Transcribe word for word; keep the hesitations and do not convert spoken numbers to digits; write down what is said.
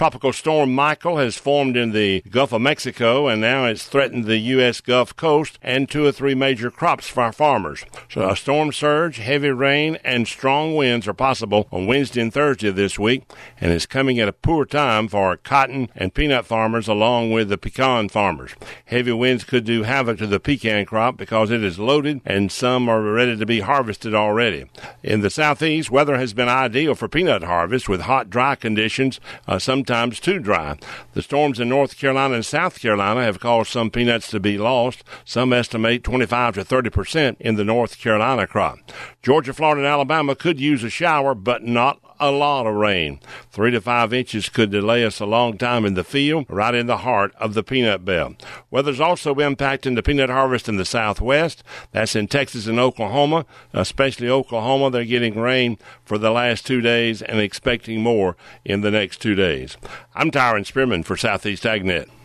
Tropical storm Michael has formed in the Gulf of Mexico, and now it's threatened the U S Gulf Coast and two or three major crops for our farmers. So a storm surge, heavy rain, and strong winds are possible on Wednesday and Thursday of this week, and it's coming at a poor time for cotton and peanut farmers along with the pecan farmers. Heavy winds could do havoc to the pecan crop because it is loaded and some are ready to be harvested already. In the southeast, weather has been ideal for peanut harvest with hot, dry conditions, uh, sometimes too dry. The storms in North Carolina and South Carolina have caused some peanuts to be lost. Some estimate twenty-five to thirty percent in the North Carolina crop. Georgia, Florida, and Alabama could use a shower, but not a lot of rain. Three to five inches could delay us a long time in the field, right in the heart of the peanut belt. Weather's also impacting the peanut harvest in the southwest. That's in Texas and Oklahoma, especially Oklahoma. They're getting rain for the last two days and expecting more in the next two days. I'm Tyron Spearman for Southeast AgNet.